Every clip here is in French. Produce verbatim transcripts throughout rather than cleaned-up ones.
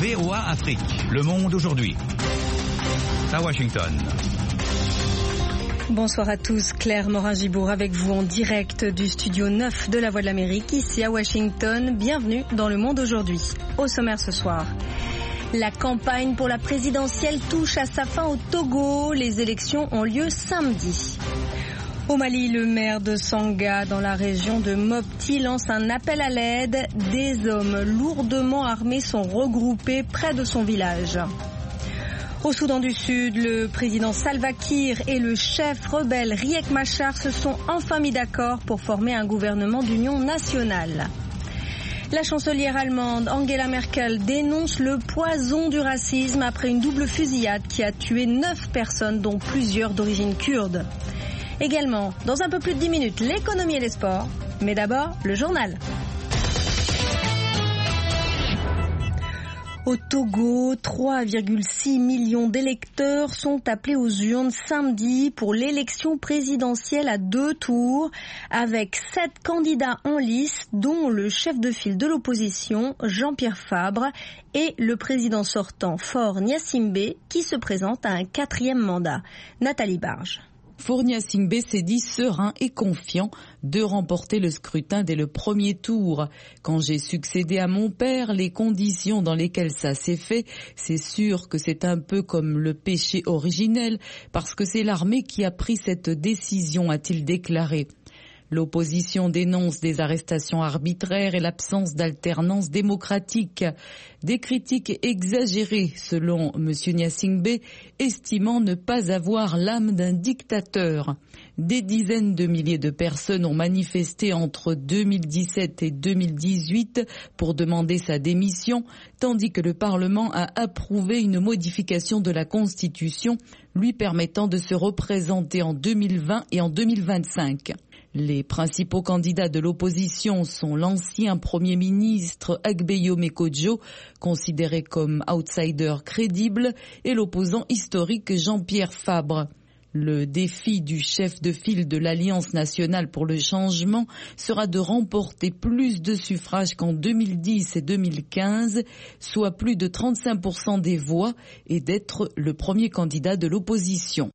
V O A Afrique, Le Monde aujourd'hui. À Washington. Bonsoir à tous, Claire Morin-Gibourg avec vous en direct du studio neuf de la Voix de l'Amérique, ici à Washington. Bienvenue dans Le Monde aujourd'hui. Au sommaire ce soir, la campagne pour la présidentielle touche à sa fin au Togo. Les élections ont lieu samedi. Au Mali, le maire de Sanga, dans la région de Mopti, lance un appel à l'aide. Des hommes lourdement armés sont regroupés près de son village. Au Soudan du Sud, le président Salva Kiir et le chef rebelle Riek Machar se sont enfin mis d'accord pour former un gouvernement d'union nationale. La chancelière allemande Angela Merkel dénonce le poison du racisme après une double fusillade qui a tué neuf personnes, dont plusieurs d'origine kurde. Également, dans un peu plus de dix minutes, l'économie et les sports. Mais d'abord, le journal. Au Togo, trois virgule six millions d'électeurs sont appelés aux urnes samedi pour l'élection présidentielle à deux tours, avec sept candidats en lice, dont le chef de file de l'opposition, Jean-Pierre Fabre, et le président sortant, Faure Gnassingbé, qui se présente à un quatrième mandat. Nathalie Barge. Faure Gnassingbé s'est dit serein et confiant de remporter le scrutin dès le premier tour. Quand j'ai succédé à mon père, les conditions dans lesquelles ça s'est fait, c'est sûr que c'est un peu comme le péché originel, parce que c'est l'armée qui a pris cette décision, a-t-il déclaré. L'opposition dénonce des arrestations arbitraires et l'absence d'alternance démocratique. Des critiques exagérées, selon M. Gnassingbé, estimant ne pas avoir l'âme d'un dictateur. Des dizaines de milliers de personnes ont manifesté entre deux mille dix-sept et deux mille dix-huit pour demander sa démission, tandis que le Parlement a approuvé une modification de la Constitution lui permettant de se représenter en deux mille vingt et en deux mille vingt-cinq. Les principaux candidats de l'opposition sont l'ancien Premier ministre Agbeyome Kodjo, considéré comme outsider crédible, et l'opposant historique Jean-Pierre Fabre. Le défi du chef de file de l'Alliance nationale pour le changement sera de remporter plus de suffrages qu'en deux mille dix et deux mille quinze, soit plus de trente-cinq pour cent des voix, et d'être le premier candidat de l'opposition.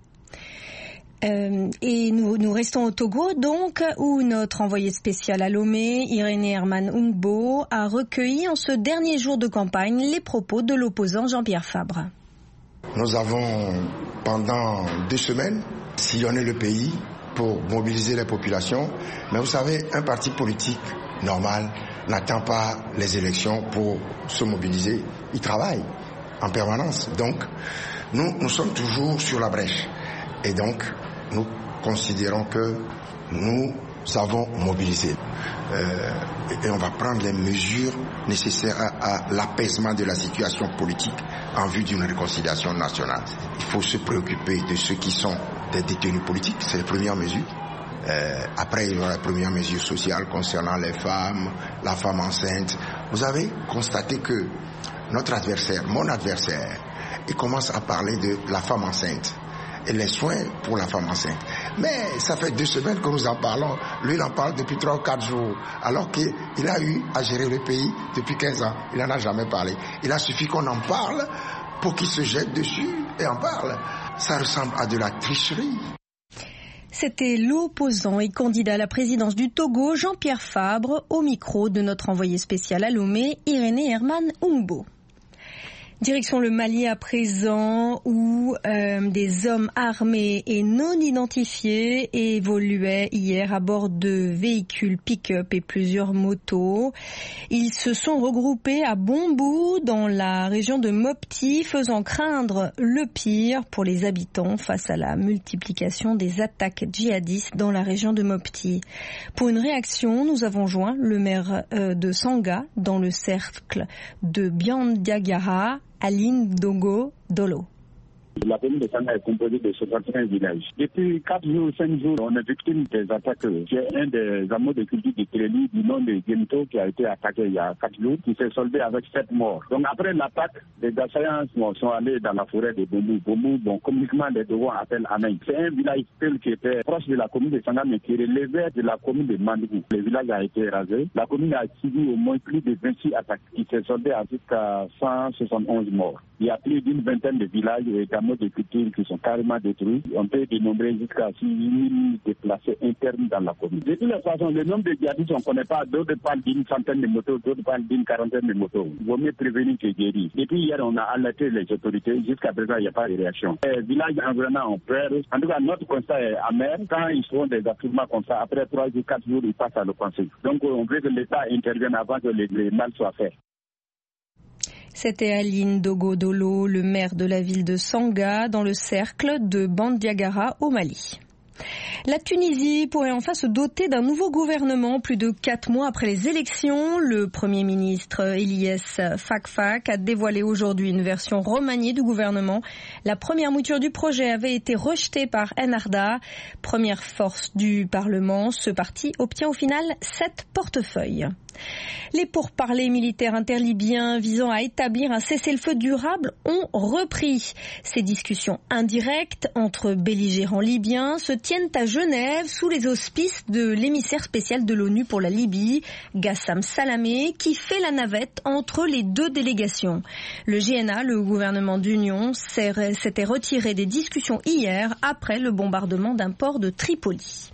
Euh, et nous, nous restons au Togo, donc, où notre envoyé spécial à Lomé, Irénée Herman Ungbo, a recueilli en ce dernier jour de campagne les propos de l'opposant Jean-Pierre Fabre. Nous avons, pendant deux semaines, sillonné le pays pour mobiliser les populations. Mais vous savez, un parti politique normal n'attend pas les élections pour se mobiliser. Il travaille en permanence. Donc, nous, nous sommes toujours sur la brèche. Et donc, nous considérons que nous avons mobilisé. Euh, et on va prendre les mesures nécessaires à, à l'apaisement de la situation politique en vue d'une réconciliation nationale. Il faut se préoccuper de ceux qui sont des détenus politiques, c'est les premières mesures. Euh, après, il y aura les premières mesures sociales concernant les femmes, la femme enceinte. Vous avez constaté que notre adversaire, mon adversaire, il commence à parler de la femme enceinte et les soins pour la femme enceinte. Mais ça fait deux semaines que nous en parlons. Lui, il en parle depuis trois ou quatre jours. Alors qu'il a eu à gérer le pays depuis quinze ans. Il n'en a jamais parlé. Il a suffi qu'on en parle pour qu'il se jette dessus et en parle. Ça ressemble à de la tricherie. C'était l'opposant et candidat à la présidence du Togo, Jean-Pierre Fabre, au micro de notre envoyé spécial à Lomé, Irénée Herman Ungbo. Direction le Mali à présent, où euh, des hommes armés et non identifiés évoluaient hier à bord de véhicules pick-up et plusieurs motos. Ils se sont regroupés à Bombou dans la région de Mopti, faisant craindre le pire pour les habitants face à la multiplication des attaques djihadistes dans la région de Mopti. Pour une réaction, nous avons joint le maire euh, de Sanga dans le cercle de Biandiagara, Aline Dogo Dolo. La commune de Sanga est composée de soixante et un villages. Depuis quatre jours, cinq jours, on est victime des attaques. J'ai un des hameaux de culture de Téléli du nom de Gemito qui a été attaqué il y a quatre jours, qui s'est soldé avec sept morts. Donc après l'attaque, les assaillants sont allés dans la forêt de Bomou. Bomou, bon, communiquement, les Dogons appellent Amen. C'est un village qui était proche de la commune de Sanga, mais qui relevait de la commune de Mandougou. Le village a été rasé. La commune a subi au moins plus de vingt-six attaques, qui s'est soldé à jusqu'à cent soixante et onze morts. Il y a plus d'une vingtaine de villages et hameaux de culture qui sont carrément détruits. On peut dénombrer jusqu'à six mille déplacés internes dans la commune. De toutes les façons, le nombre de djihadistes, on ne connaît pas. D'autres parlent d'une centaine de motos, d'autres parlent d'une quarantaine de motos. Il vaut mieux prévenir que guérir. Depuis hier, on a alerté les autorités. Jusqu'à présent, il n'y a pas de réaction. Les villages environnants ont peur. En tout cas, notre constat est amer. Quand ils font des affirmations comme ça, après trois ou quatre jours, ils passent à l'offensive. Donc, on veut que l'État intervienne avant que le mal soit fait. C'était Aline Dogo-Dolo, le maire de la ville de Sanga, dans le cercle de Bandiagara au Mali. La Tunisie pourrait enfin se doter d'un nouveau gouvernement plus de quatre mois après les élections. Le Premier ministre Eliès Fakfak a dévoilé aujourd'hui une version remaniée du gouvernement. La première mouture du projet avait été rejetée par Ennahda, première force du Parlement. Ce parti obtient au final sept portefeuilles. Les pourparlers militaires interlibyens visant à établir un cessez-le-feu durable ont repris. Ces discussions indirectes entre belligérants libyens se tiennent à Genève sous les auspices de l'émissaire spécial de l'ONU pour la Libye, Gassam Salamé, qui fait la navette entre les deux délégations. Le G N A, le gouvernement d'union, s'était retiré des discussions hier après le bombardement d'un port de Tripoli.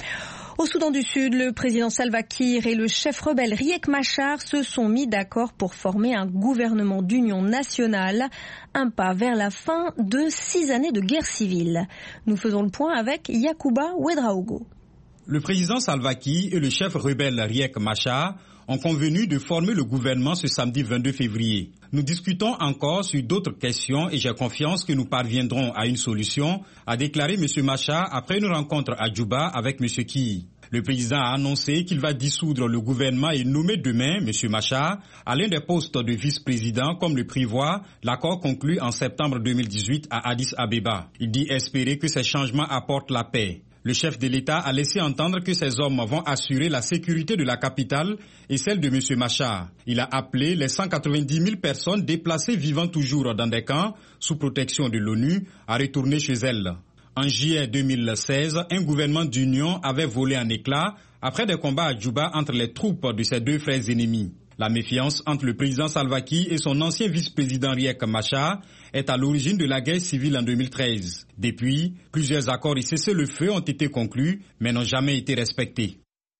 Au Soudan du Sud, le président Salva Kiir et le chef rebelle Riek Machar se sont mis d'accord pour former un gouvernement d'union nationale, un pas vers la fin de six années de guerre civile. Nous faisons le point avec Yacouba Ouedraogo. Le président Salva Kiir et le chef rebelle Riek Machar ont convenu de former le gouvernement ce samedi vingt-deux février. Nous discutons encore sur d'autres questions et j'ai confiance que nous parviendrons à une solution, a déclaré M. Machar après une rencontre à Djouba avec M. Kiir. Le président a annoncé qu'il va dissoudre le gouvernement et nommer demain M. Machar à l'un des postes de vice-président comme le prévoit l'accord conclu en septembre deux mille dix-huit à Addis Abeba. Il dit espérer que ces changements apportent la paix. Le chef de l'État a laissé entendre que ces hommes vont assurer la sécurité de la capitale et celle de M. Machar. Il a appelé les cent quatre-vingt-dix mille personnes déplacées vivant toujours dans des camps sous protection de l'ONU à retourner chez elles. En juillet deux mille seize, un gouvernement d'union avait volé en éclats après des combats à Djouba entre les troupes de ces deux frères ennemis. La méfiance entre le président Salva Kiir et son ancien vice-président Riek Machar est à l'origine de la guerre civile en deux mille treize. Depuis, plusieurs accords et cessez-le-feu ont été conclus, mais n'ont jamais été respectés.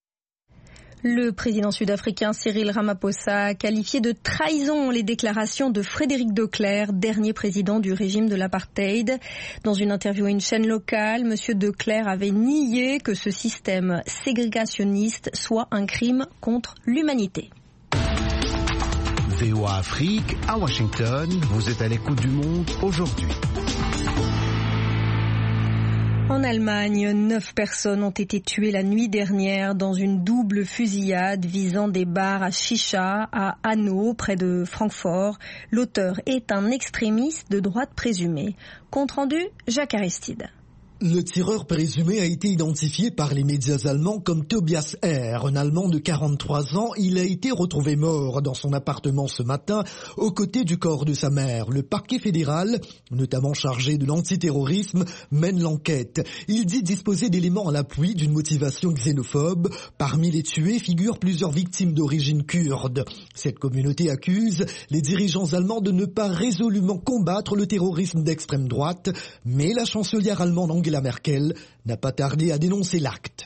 Le président sud-africain Cyril Ramaphosa a qualifié de trahison les déclarations de Frédéric de Klerk, dernier président du régime de l'apartheid. Dans une interview à une chaîne locale, M. de Klerk avait nié que ce système ségrégationniste soit un crime contre l'humanité. V O A Afrique, à Washington, vous êtes à l'écoute du monde aujourd'hui. En Allemagne, neuf personnes ont été tuées la nuit dernière dans une double fusillade visant des bars à chicha à Hanau, près de Francfort. L'auteur est un extrémiste de droite présumé. Compte rendu, Jacques Aristide. Le tireur présumé a été identifié par les médias allemands comme Tobias R, un Allemand de quarante-trois ans. Il a été retrouvé mort dans son appartement ce matin, aux côtés du corps de sa mère. Le parquet fédéral, notamment chargé de l'antiterrorisme, mène l'enquête. Il dit disposer d'éléments à l'appui d'une motivation xénophobe. Parmi les tués figurent plusieurs victimes d'origine kurde. Cette communauté accuse les dirigeants allemands de ne pas résolument combattre le terrorisme d'extrême droite, mais la chancelière allemande Angela La Merkel n'a pas tardé à dénoncer l'acte.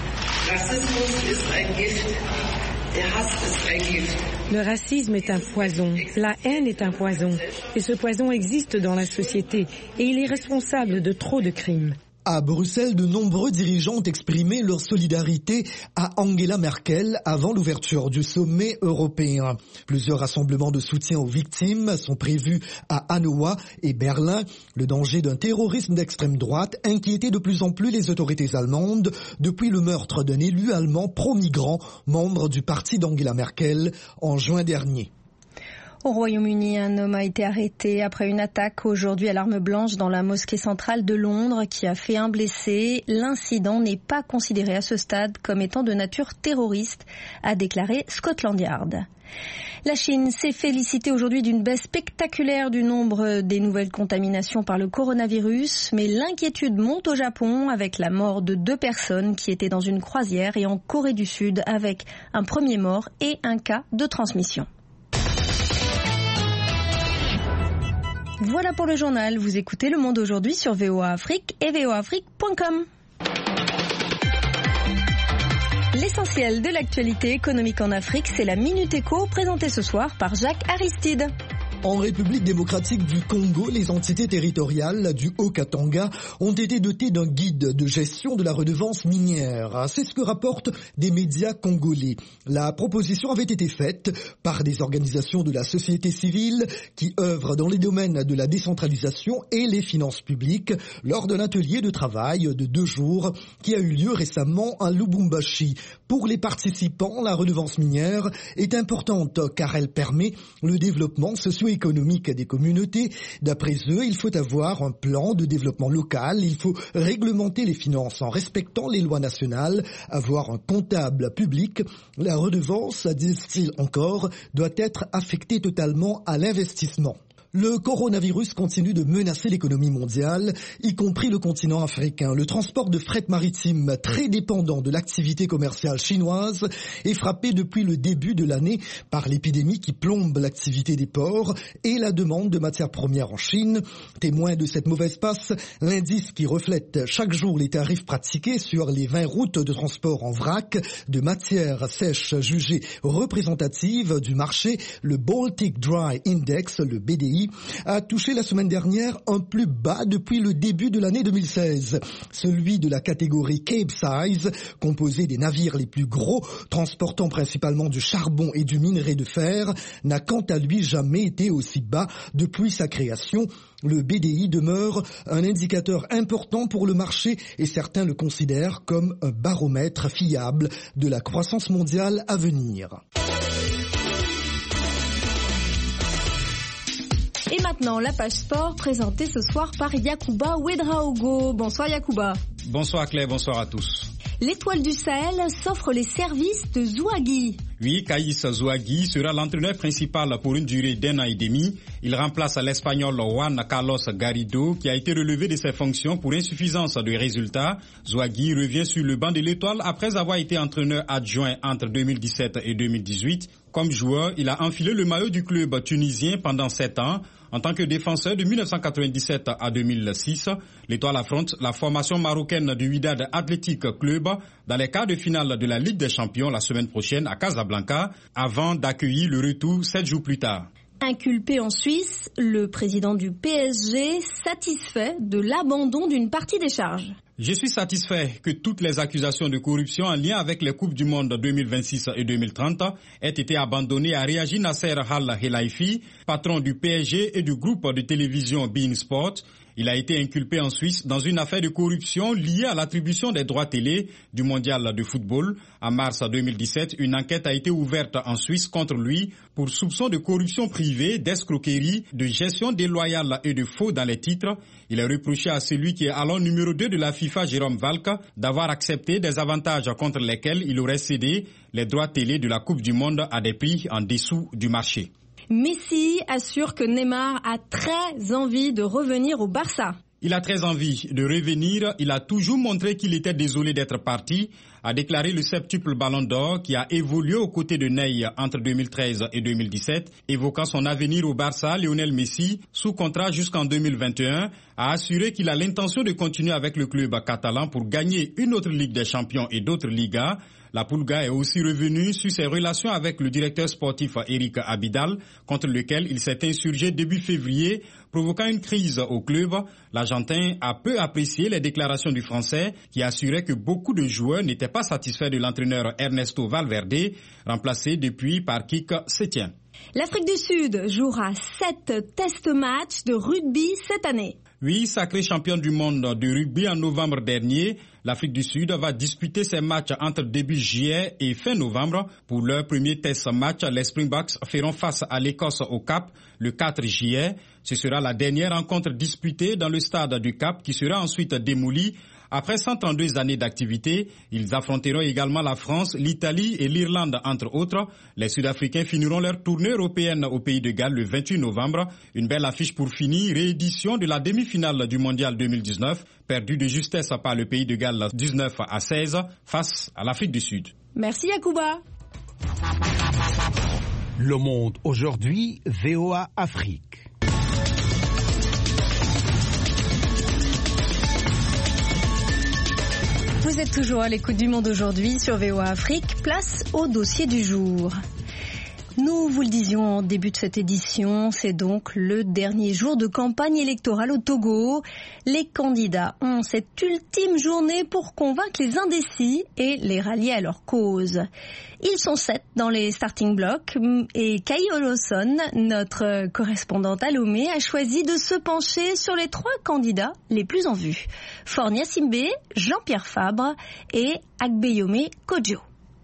Le racisme est un poison, la haine est un poison, et ce poison existe dans la société, et il est responsable de trop de crimes. À Bruxelles, de nombreux dirigeants ont exprimé leur solidarité à Angela Merkel avant l'ouverture du sommet européen. Plusieurs rassemblements de soutien aux victimes sont prévus à Hannover et Berlin. Le danger d'un terrorisme d'extrême droite inquiétait de plus en plus les autorités allemandes depuis le meurtre d'un élu allemand pro-migrant, membre du parti d'Angela Merkel, en juin dernier. Au Royaume-Uni, un homme a été arrêté après une attaque aujourd'hui à l'arme blanche dans la mosquée centrale de Londres qui a fait un blessé. L'incident n'est pas considéré à ce stade comme étant de nature terroriste, a déclaré Scotland Yard. La Chine s'est félicitée aujourd'hui d'une baisse spectaculaire du nombre des nouvelles contaminations par le coronavirus, mais l'inquiétude monte au Japon avec la mort de deux personnes qui étaient dans une croisière et en Corée du Sud avec un premier mort et un cas de transmission. Voilà pour le journal. Vous écoutez Le Monde aujourd'hui sur V O A Afrique et v o a afrique point com. L'essentiel de l'actualité économique en Afrique, c'est la Minute Éco présentée ce soir par Jacques Aristide. En République démocratique du Congo, les entités territoriales du Haut-Katanga ont été dotées d'un guide de gestion de la redevance minière. C'est ce que rapportent des médias congolais. La proposition avait été faite par des organisations de la société civile qui œuvrent dans les domaines de la décentralisation et les finances publiques lors d'un atelier de travail de deux jours qui a eu lieu récemment à Lubumbashi. Pour les participants, la redevance minière est importante car elle permet le développement socio-économique économique des communautés. D'après eux, il faut avoir un plan de développement local, il faut réglementer les finances en respectant les lois nationales, avoir un comptable public. La redevance, disent-ils encore, doit être affectée totalement à l'investissement. Le coronavirus continue de menacer l'économie mondiale, y compris le continent africain. Le transport de fret maritime, très dépendant de l'activité commerciale chinoise, est frappé depuis le début de l'année par l'épidémie qui plombe l'activité des ports et la demande de matières premières en Chine. Témoin de cette mauvaise passe, l'indice qui reflète chaque jour les tarifs pratiqués sur les vingt routes de transport en vrac de matières sèches jugées représentatives du marché, le Baltic Dry Index, le B D I, a touché la semaine dernière un plus bas depuis le début de l'année deux mille seize. Celui de la catégorie Capesize, composé des navires les plus gros, transportant principalement du charbon et du minerai de fer, n'a quant à lui jamais été aussi bas depuis sa création. Le B D I demeure un indicateur important pour le marché et certains le considèrent comme un baromètre fiable de la croissance mondiale à venir. Et maintenant, la page sport présentée ce soir par Yacouba Ouedraogo. Bonsoir Yacouba. Bonsoir Claire, bonsoir à tous. L'étoile du Sahel s'offre les services de Zouagui. Oui, Kaïs Zouagui sera l'entraîneur principal pour une durée d'un an et demi. Il remplace l'Espagnol Juan Carlos Garrido qui a été relevé de ses fonctions pour insuffisance de résultats. Zouagui revient sur le banc de l'étoile après avoir été entraîneur adjoint entre deux mille dix-sept et deux mille dix-huit. Comme joueur, il a enfilé le maillot du club tunisien pendant sept ans. En tant que défenseur de mille neuf cent quatre-vingt-dix-sept à deux mille six, l'étoile affronte la formation marocaine du Wydad Athletic Club dans les quarts de finale de la Ligue des Champions la semaine prochaine à Casablanca, avant d'accueillir le retour sept jours plus tard. Inculpé en Suisse, le président du P S G satisfait de l'abandon d'une partie des charges. Je suis satisfait que toutes les accusations de corruption en lien avec les Coupes du Monde deux mille vingt-six et deux mille trente aient été abandonnées, a réagi Nasser Al-Khelaifi, patron du P S G et du groupe de télévision beIN Sport. Il a été inculpé en Suisse dans une affaire de corruption liée à l'attribution des droits télé du mondial de football. En mars deux mille dix-sept, une enquête a été ouverte en Suisse contre lui pour soupçon de corruption privée, d'escroquerie, de gestion déloyale et de faux dans les titres. Il est reproché à celui qui est alors numéro deux de la FIFA, Jérôme Valk, d'avoir accepté des avantages contre lesquels il aurait cédé les droits télé de la Coupe du Monde à des prix en dessous du marché. Messi assure que Neymar a très envie de revenir au Barça. Il a très envie de revenir. Il a toujours montré qu'il était désolé d'être parti, a déclaré le septuple Ballon d'Or qui a évolué aux côtés de Ney entre deux mille treize et deux mille dix-sept. Évoquant son avenir au Barça, Lionel Messi, sous contrat jusqu'en deux mille vingt et un, a assuré qu'il a l'intention de continuer avec le club catalan pour gagner une autre Ligue des Champions et d'autres Ligas. La Pulga est aussi revenue sur ses relations avec le directeur sportif Eric Abidal, contre lequel il s'est insurgé début février, provoquant une crise au club. L'Argentin a peu apprécié les déclarations du Français, qui assurait que beaucoup de joueurs n'étaient pas satisfaits de l'entraîneur Ernesto Valverde, remplacé depuis par Kik Setien. L'Afrique du Sud jouera sept test matchs de rugby cette année. Oui, sacrée championne du monde de rugby en novembre dernier, l'Afrique du Sud va disputer ses matchs entre début juillet et fin novembre. Pour leur premier test match, les Springboks feront face à l'Écosse au Cap le quatre juillet. Ce sera la dernière rencontre disputée dans le stade du Cap qui sera ensuite démoli. Après cent trente-deux années d'activité, ils affronteront également la France, l'Italie et l'Irlande, entre autres. Les Sud-Africains finiront leur tournée européenne au Pays de Galles le vingt-huit novembre. Une belle affiche pour finir, réédition de la demi-finale du Mondial deux mille dix-neuf, perdue de justesse par le Pays de Galles dix-neuf à seize face à l'Afrique du Sud. Merci Yacouba. Le Monde aujourd'hui, V O A Afrique. Vous êtes toujours à l'écoute du Monde aujourd'hui sur V O A Afrique. Place au dossier du jour. Nous vous le disions en début de cette édition, c'est donc le dernier jour de campagne électorale au Togo. Les candidats ont cette ultime journée pour convaincre les indécis et les rallier à leur cause. Ils sont sept dans les starting blocks et Kai Oloson, notre correspondante à Lomé, a choisi de se pencher sur les trois candidats les plus en vue. Faure Gnassingbé, Jean-Pierre Fabre et Agbeyome Kodjo.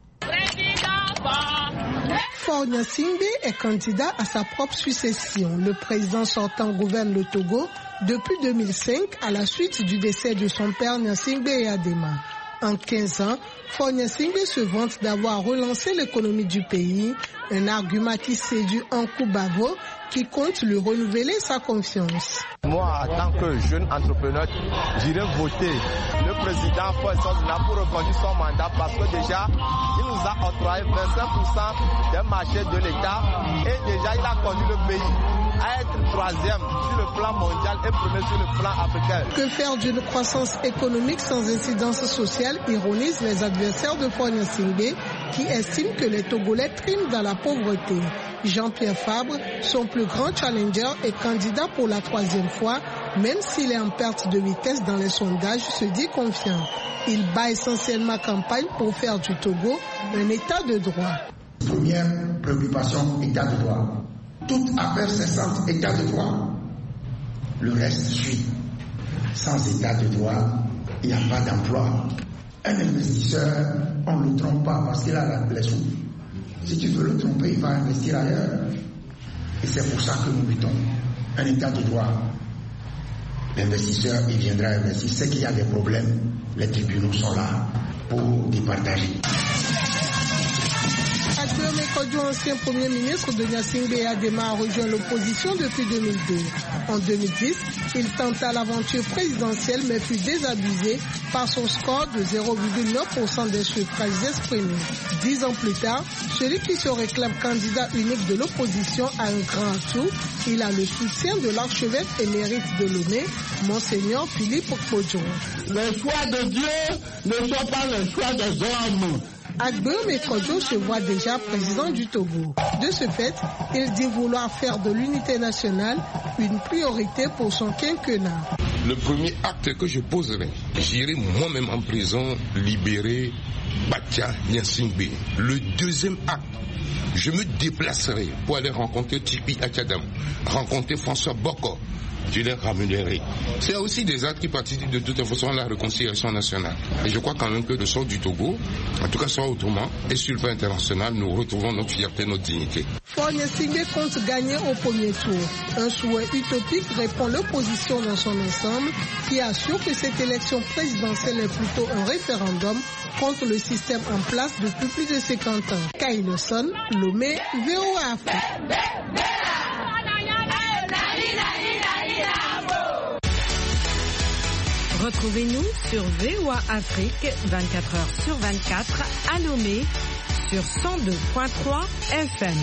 Faure Gnassingbé est candidat à sa propre succession. Le président sortant gouverne le Togo depuis deux mille cinq à la suite du décès de son père Gnassingbé Eyadema. En quinze ans, Faure Gnassingbé se vante d'avoir relancé l'économie du pays, un argument qui séduit Ankou Bavo, qui compte lui renouveler sa confiance. Moi, en tant que jeune entrepreneur, j'irai voter le président Faure pour reconduire son mandat parce que déjà, il nous a octroyé vingt-cinq pour cent des marchés de l'État et déjà, il a conduit le pays à être troisième sur le plan mondial et premier sur le plan africain. Que faire d'une croissance économique sans incidence sociale, ironisent les adversaires de Faure Gnassingbé qui estiment que les Togolais triment dans la pauvreté. Jean-Pierre Fabre, son plus grand challenger, est candidat pour la troisième fois, même s'il est en perte de vitesse dans les sondages, se dit confiant. Il bat essentiellement campagne pour faire du Togo un état de droit. Première préoccupation, état de droit. Toute affaire cessante, état de droit. Le reste suit. Sans état de droit, il n'y a pas d'emploi. Un investisseur, on ne le trompe pas parce qu'il a les sous. Si tu veux le tromper, il va investir ailleurs. Et c'est pour ça que nous luttons. Un état de droit. L'investisseur, il viendra investir. C'est qu'il y a des problèmes. Les tribunaux sont là pour départager. Agbeyome Kodjo, ancien premier ministre de Gnassingbé Eyadema, a rejoint l'opposition depuis deux mille deux. En deux mille dix, il tenta l'aventure présidentielle mais fut désabusé par son score de zéro virgule neuf pour cent des suffrages exprimés. Dix ans plus tard, celui qui se réclame candidat unique de l'opposition a un grand atout. Il a le soutien de l'archevêque émérite de Lomé, Monseigneur Philippe Kodjo. Les choix de Dieu ne sont pas les choix des hommes. Agbeyome Kodjo se voit déjà président du Togo. De ce fait, il dit vouloir faire de l'unité nationale une priorité pour son quinquennat. Le premier acte que je poserai, j'irai moi-même en prison libérer Batia Gnassingbé. Le deuxième acte, je me déplacerai pour aller rencontrer Tipi Akadam, rencontrer François Boko. Je les ramènerai. C'est aussi des actes qui participent de toute façon à la réconciliation nationale. Et je crois quand même que le sort du Togo, en tout cas soit autrement, et sur le plan international, nous retrouvons notre fierté, notre dignité. Faure Gnassingbé compte gagner au premier tour. Un souhait utopique répond l'opposition dans son ensemble, qui assure que cette élection présidentielle est plutôt un référendum contre le système en place depuis plus de cinquante ans. Kai Oloson, Lomé, V O A Afrique. Retrouvez-nous sur V O A Afrique vingt-quatre heures sur vingt-quatre à Lomé sur cent deux virgule trois F M.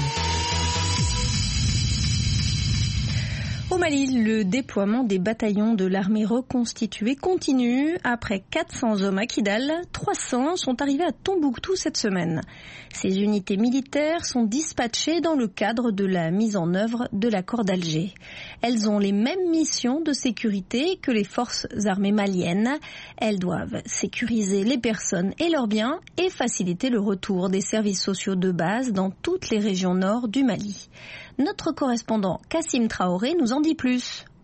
Au Mali, le déploiement des bataillons de l'armée reconstituée continue. Après quatre cents hommes à Kidal, trois cents sont arrivés à Tombouctou cette semaine. Ces unités militaires sont dispatchées dans le cadre de la mise en œuvre de l'accord d'Alger. Elles ont les mêmes missions de sécurité que les forces armées maliennes. Elles doivent sécuriser les personnes et leurs biens et faciliter le retour des services sociaux de base dans toutes les régions nord du Mali. Notre correspondant Kassim Traoré nous en dit plus.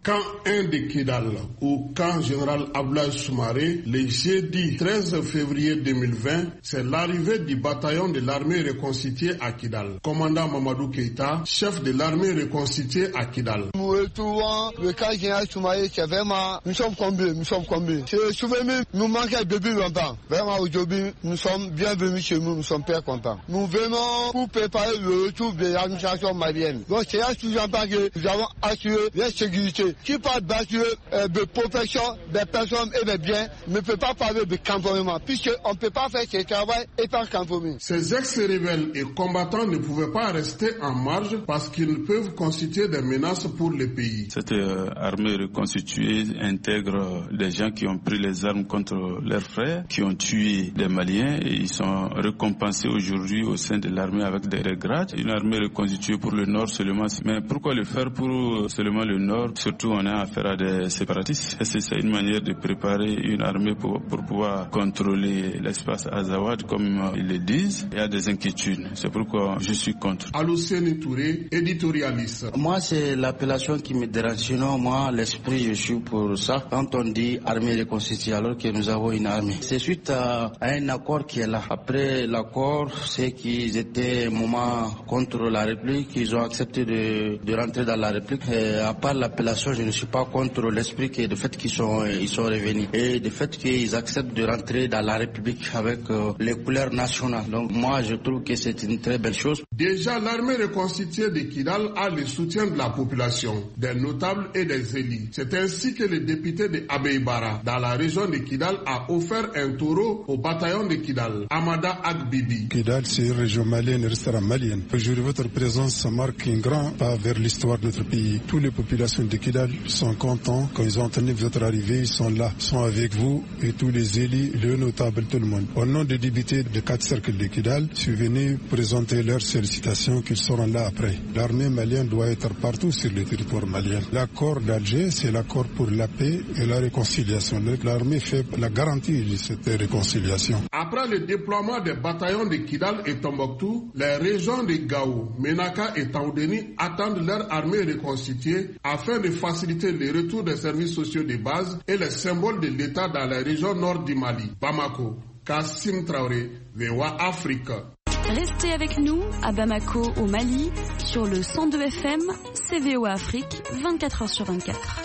camp un de Kidal au camp général Abdoulaye Soumaré, le jeudi treize février deux mille vingt, c'est l'arrivée du bataillon de l'armée reconstituée à Kidal. Commandant Mamadou Keïta, chef de l'armée reconstituée à Kidal. Nous retrouvons le camp général Soumaré, c'est vraiment, nous sommes comblés, nous sommes comblés. Ce souvenir nous manquait depuis longtemps. Vraiment aujourd'hui, nous sommes bienvenus chez nous, nous sommes très contents. Nous venons pour préparer le retour de l'administration malienne. Donc c'est là toujours pas que nous avons assuré la sécurité. Qui parle d'assurer euh, de protection des personnes et des biens ne peut pas parler de cantonnement, puisqu'on ne peut pas faire ce travail et pas cantonner. Ces ex-rebelles et combattants ne pouvaient pas rester en marge parce qu'ils peuvent constituer des menaces pour le pays. Cette euh, armée reconstituée intègre des gens qui ont pris les armes contre leurs frères, qui ont tué des Maliens et ils sont récompensés aujourd'hui au sein de l'armée avec des grades. Une armée reconstituée pour le Nord seulement. Mais pourquoi le faire pour seulement le Nord? Surtout on a affaire à des séparatistes. C'est une manière de préparer une armée pour, pour pouvoir contrôler l'espace Azawad comme ils le disent. Il y a des inquiétudes. C'est pourquoi je suis contre. Alousseni Touré, éditorialiste. Moi c'est l'appellation qui me dérange. Sinon moi l'esprit je suis pour ça. Quand on dit armée reconstituée alors que nous avons une armée. C'est suite à, à un accord qui est là. Après l'accord, c'est qu'ils étaient un moment contre la République. Ils ont accepté de, de rentrer dans la République. Et à part l'appellation, je ne suis pas contre l'esprit que de fait qu'ils sont, ils sont revenus. Et de fait qu'ils acceptent de rentrer dans la République avec euh, les couleurs nationales. Donc moi, je trouve que c'est une très belle chose. Déjà, l'armée reconstituée de Kidal a le soutien de la population, des notables et des élus. C'est ainsi que le député de Abeibara, dans la région de Kidal, a offert un taureau au bataillon de Kidal, Amada Agbibi. Kidal, c'est une région malienne et restera malienne. Aujourd'hui, votre présence marque un grand pas vers l'histoire de notre pays. Toutes les populations de Kidal sont contents. Quand ils ont entendu votre arrivée, ils sont là, sont avec vous et tous les élus, les notables, tout le monde. Au nom des députés de quatre cercles de Kidal, je suis venu présenter leurs sollicitations qu'ils seront là après. L'armée malienne doit être partout sur le territoire malien. L'accord d'Alger, c'est l'accord pour la paix et la réconciliation. L'armée fait la garantie de cette réconciliation. Après le déploiement des bataillons de Kidal et Tombouctou, les régions de Gao, Menaka et Taoudeni attendent leur armée reconstituée afin de faciliter le retour des services sociaux de base et les symboles de l'État dans la région nord du Mali. Bamako, Kassim Traoré, V O A Afrique. Restez avec nous à Bamako, au Mali, sur le cent deux F M, C V O A Afrique, vingt-quatre heures sur vingt-quatre.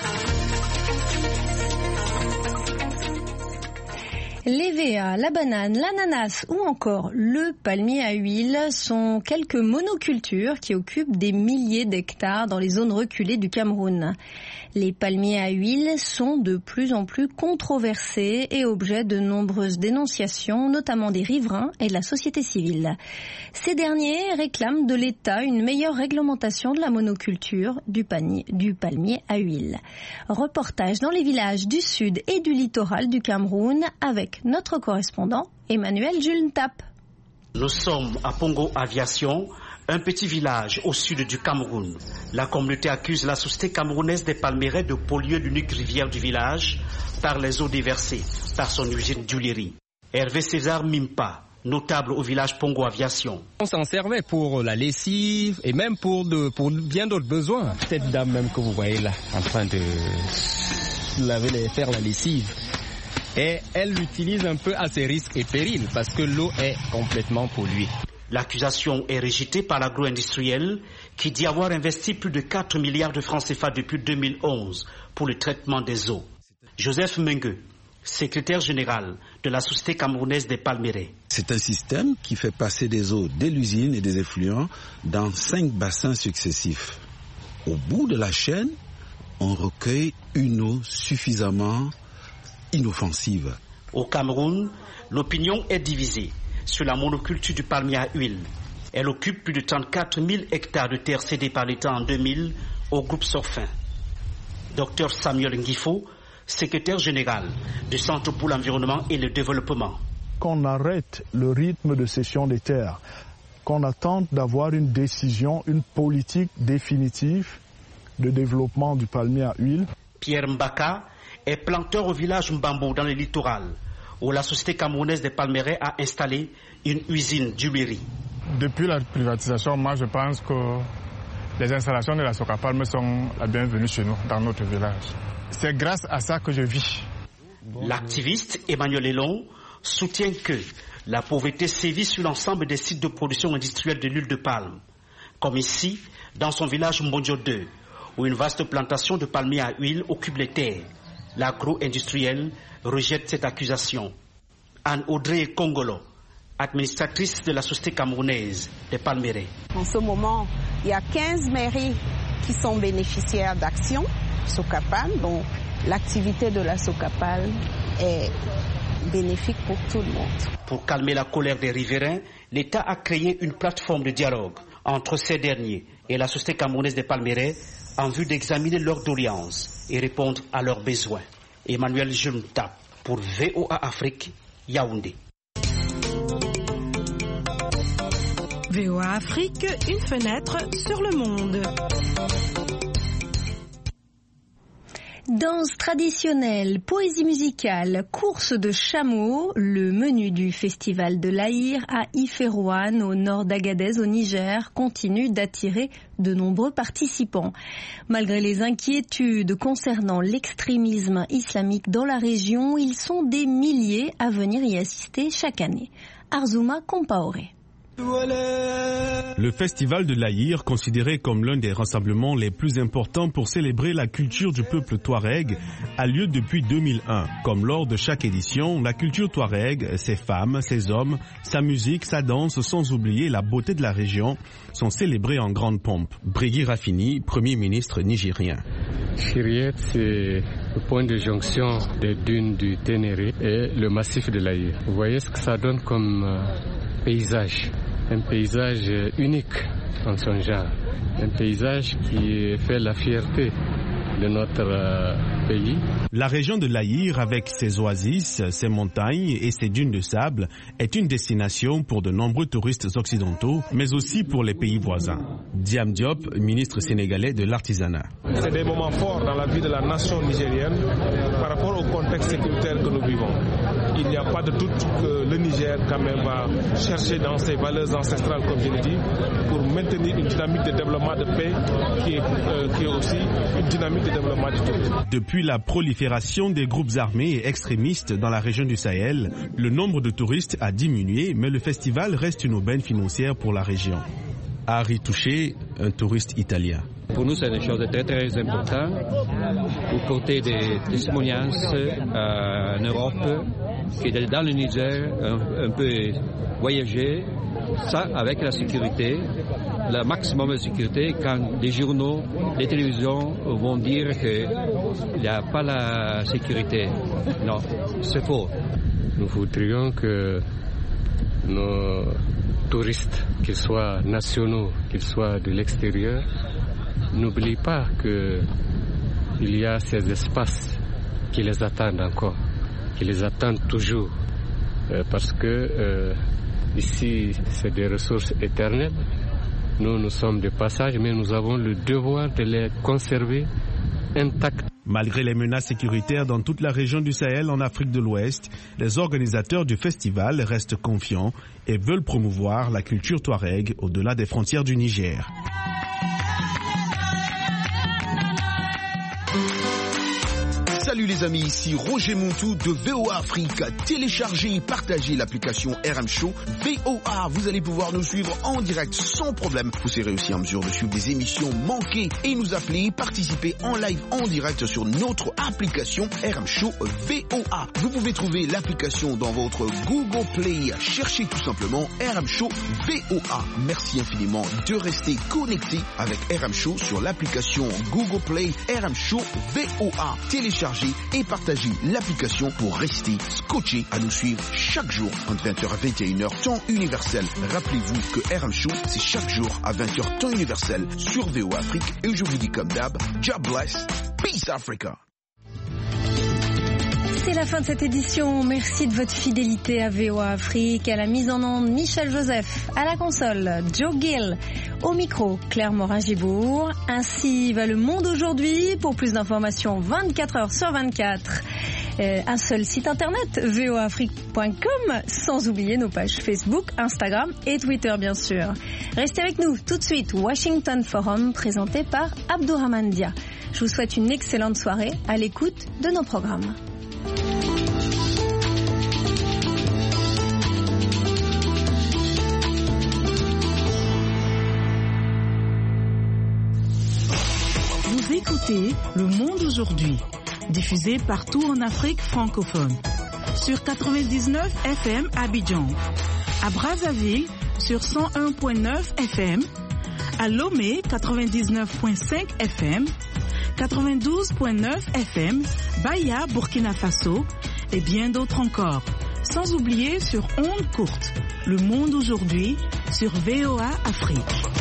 L'E V A, la banane, l'ananas ou encore le palmier à huile sont quelques monocultures qui occupent des milliers d'hectares dans les zones reculées du Cameroun. Les palmiers à huile sont de plus en plus controversés et objets de nombreuses dénonciations, notamment des riverains et de la société civile. Ces derniers réclament de l'État une meilleure réglementation de la monoculture du, panier, du palmier à huile. Reportage dans les villages du sud et du littoral du Cameroun avec notre correspondant Emmanuel Julntap. Nous sommes à Pongo Aviation, un petit village au sud du Cameroun. La communauté accuse la société camerounaise des Palmeraies de polluer l'unique rivière du village par les eaux déversées par son usine d'huilerie. Hervé César Mimpa, notable au village Pongo Aviation. On s'en servait pour la lessive et même pour, de, pour bien d'autres besoins. Cette dame même que vous voyez là, en train de laver les, faire la lessive, et elle l'utilise un peu à ses risques et périls parce que l'eau est complètement polluée. L'accusation est rejetée par l'agro-industriel qui dit avoir investi plus de quatre milliards de francs C F A depuis deux mille onze pour le traitement des eaux. Joseph Mengue, secrétaire général de la Société camerounaise des Palmeraies. C'est un système qui fait passer des eaux de l'usine et des effluents dans cinq bassins successifs. Au bout de la chaîne, on recueille une eau suffisamment inoffensive. Au Cameroun, l'opinion est divisée sur la monoculture du palmier à huile. Elle occupe plus de trente-quatre mille hectares de terre cédés par l'État en deux mille au groupe Sorfin. Docteur Samuel Ngifo, secrétaire général du Centre pour l'environnement et le développement. Qu'on arrête le rythme de cession des terres, qu'on attende d'avoir une décision, une politique définitive de développement du palmier à huile. Pierre Mbaka est planteur au village Mbambo dans le littoral, où la société camerounaise des Palmeraies a installé une usine d'huilerie. Depuis la privatisation, moi je pense que les installations de la Socapalm sont la bienvenue chez nous, dans notre village. C'est grâce à ça que je vis. L'activiste Emmanuel Elon soutient que la pauvreté sévit sur l'ensemble des sites de production industrielle de l'huile de palme, comme ici, dans son village Mbonjo deux, où une vaste plantation de palmiers à huile occupe les terres. L'agro-industriel rejette cette accusation. Anne-Audrey Kongolo, administratrice de la société camerounaise des palmeraies. En ce moment, il y a quinze mairies qui sont bénéficiaires d'actions Socapalm, donc l'activité de la Socapalm est bénéfique pour tout le monde. Pour calmer la colère des riverains, l'État a créé une plateforme de dialogue entre ces derniers et la société camerounaise des palmeraies en vue d'examiner leurs doléances et répondre à leurs besoins. Emmanuel Jumta pour V O A Afrique, Yaoundé. V O A Afrique, une fenêtre sur le monde. Danse traditionnelle, poésie musicale, course de chameaux, le menu du festival de l'Aïr à Iférouane, au nord d'Agadez, au Niger, continue d'attirer de nombreux participants. Malgré les inquiétudes concernant l'extrémisme islamique dans la région, ils sont des milliers à venir y assister chaque année. Arzouma Compaoré. Le festival de l'Aïr, considéré comme l'un des rassemblements les plus importants pour célébrer la culture du peuple touareg, a lieu depuis deux mille un. Comme lors de chaque édition, la culture touareg, ses femmes, ses hommes, sa musique, sa danse, sans oublier la beauté de la région, sont célébrés en grande pompe. Brigui Rafini, Premier ministre nigérien. Chiriet, c'est le point de jonction des dunes du Ténéré et le massif de l'Aïr. Vous voyez ce que ça donne comme euh, paysage. Un paysage unique en son genre, un paysage qui fait la fierté de notre euh, pays. La région de l'Aïr, avec ses oasis, ses montagnes et ses dunes de sable, est une destination pour de nombreux touristes occidentaux, mais aussi pour les pays voisins. Diam Diop, ministre sénégalais de l'artisanat. C'est des moments forts dans la vie de la nation nigérienne par rapport au contexte sécuritaire que nous vivons. Il n'y a pas de doute que le Niger quand même va chercher dans ses valeurs ancestrales, comme je l'ai dit, pour maintenir une dynamique de développement de paix qui est, euh, qui est aussi une dynamique de développement du tourisme. Depuis la prolifération des groupes armés et extrémistes dans la région du Sahel, le nombre de touristes a diminué, mais le festival reste une aubaine financière pour la région. Harry Touché, un touriste italien. Pour nous, c'est une chose très très importante. Pour porter des témoignages euh, en Europe, qui est dans le Niger, un, un peu voyager, ça avec la sécurité, le maximum de sécurité, quand les journaux, les télévisions vont dire qu'il n'y a pas la sécurité. Non, c'est faux. Nous voudrions que nos touristes, qu'ils soient nationaux, qu'ils soient de l'extérieur, n'oublient pas qu'il y a ces espaces qui les attendent encore, qui les attendent toujours, euh, parce que euh, ici, c'est des ressources éternelles. Nous, nous sommes de passage, mais nous avons le devoir de les conserver intactes. Malgré les menaces sécuritaires dans toute la région du Sahel en Afrique de l'Ouest, les organisateurs du festival restent confiants et veulent promouvoir la culture touareg au-delà des frontières du Niger. Salut les amis, ici Roger Montou de V O A Afrique. Téléchargez et partagez l'application R M Show V O A. Vous allez pouvoir nous suivre en direct sans problème. Vous serez aussi en mesure de suivre des émissions manquées et nous appeler, participer en live en direct sur notre application R M Show V O A. Vous pouvez trouver l'application dans votre Google Play. Cherchez tout simplement R M Show V O A. Merci infiniment de rester connecté avec R M Show sur l'application Google Play R M Show V O A. Téléchargez et partagez l'application pour rester scotché à nous suivre chaque jour entre vingt heures et vingt et une heures temps universel. Rappelez-vous que R M Show c'est chaque jour à vingt heures temps universel sur V O A Afrique et je vous dis comme d'hab, God bless, peace Africa. C'est la fin de cette édition. Merci de votre fidélité à V O A Afrique. À la mise en onde, Michel Joseph. À la console, Joe Gill. Au micro, Claire Morin-Gibourg. Ainsi va le monde aujourd'hui. Pour plus d'informations, vingt-quatre heures sur vingt-quatre. Euh, un seul site internet, v o a afrique point com, sans oublier nos pages Facebook, Instagram et Twitter bien sûr. Restez avec nous tout de suite, Washington Forum présenté par Abdourahmane Dia. Je vous souhaite une excellente soirée à l'écoute de nos programmes. Vous écoutez Le Monde aujourd'hui, diffusé partout en Afrique francophone. Sur quatre-vingt-dix-neuf F M à Abidjan, à Brazzaville sur cent un virgule neuf F M, à Lomé quatre-vingt-dix-neuf virgule cinq F M, quatre-vingt-douze virgule neuf F M, Baya, Burkina Faso et bien d'autres encore. Sans oublier sur ondes courtes, Le Monde aujourd'hui sur V O A Afrique.